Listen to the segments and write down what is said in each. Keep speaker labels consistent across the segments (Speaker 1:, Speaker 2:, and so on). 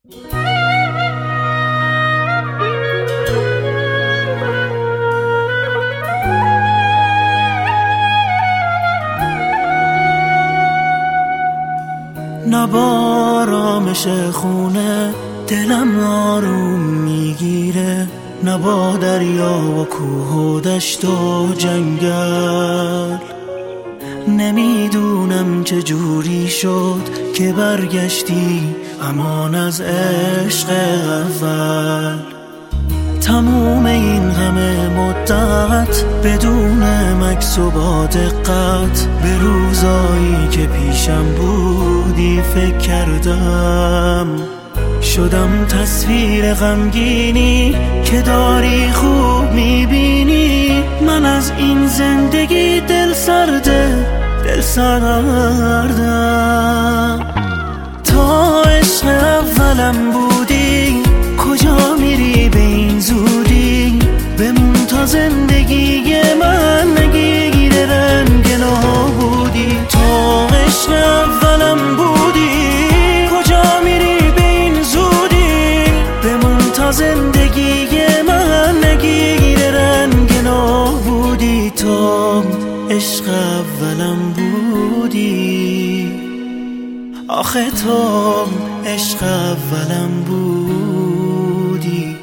Speaker 1: نبارامش خونه دلم آروم میگیره، نبا دریا و کوه و دشت و جنگل. نمیدونم چه جوری شد که برگشتی امان از عشق اول. تموم این همه مدت بدون مکث و با دقت به روزایی که پیشم بودی فکر کردم. شدم تصویر غمگینی که داری خوب میبینی. من از این زندگی دل سردم. تا عشق اولم بودی کجا میری به این زودی؟ بمون تا زندگی من نگیره رنگ نابودی. تا عشق اولم بودی کجا میری به این زودی؟ بمون تا زندگی من نگیره رنگ نابودی. تا عشق اولم بودی، آخه تو عشق اولم بودی.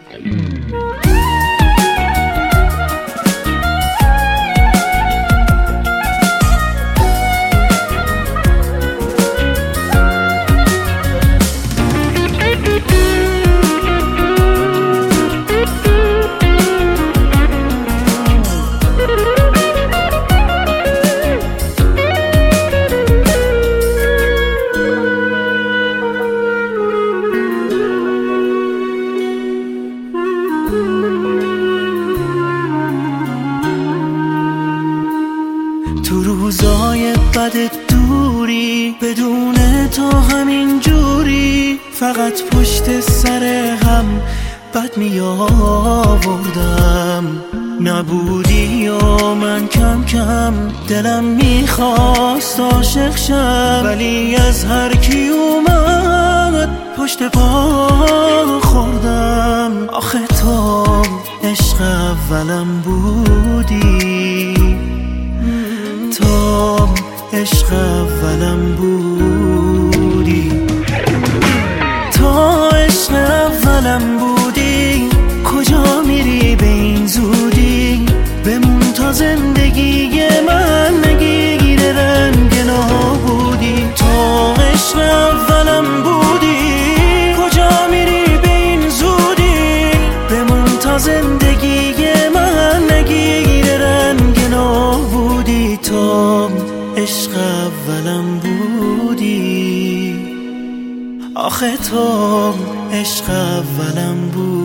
Speaker 1: تو روزای بد دوری بدون تو همین جوری فقط پشت سر هم بد می آوردم. نبودی و من کم کم دلم میخواست عاشق شم، ولی از هر کی اومد پشت پا خوردم. آخه تو عشق اولم بودی، تو عشق اولم بودی. تو عشق اولم بودی کجا میری به این زودی؟ بمون تا زندگی من نگیره رنگ نابودی. تو عشق اولم بودی کجا میری به این زودی؟ بمون تا زندگی من نگیره رنگ نابودی. تو عشق اولم بودی، آخه تو عشق اولم بودی.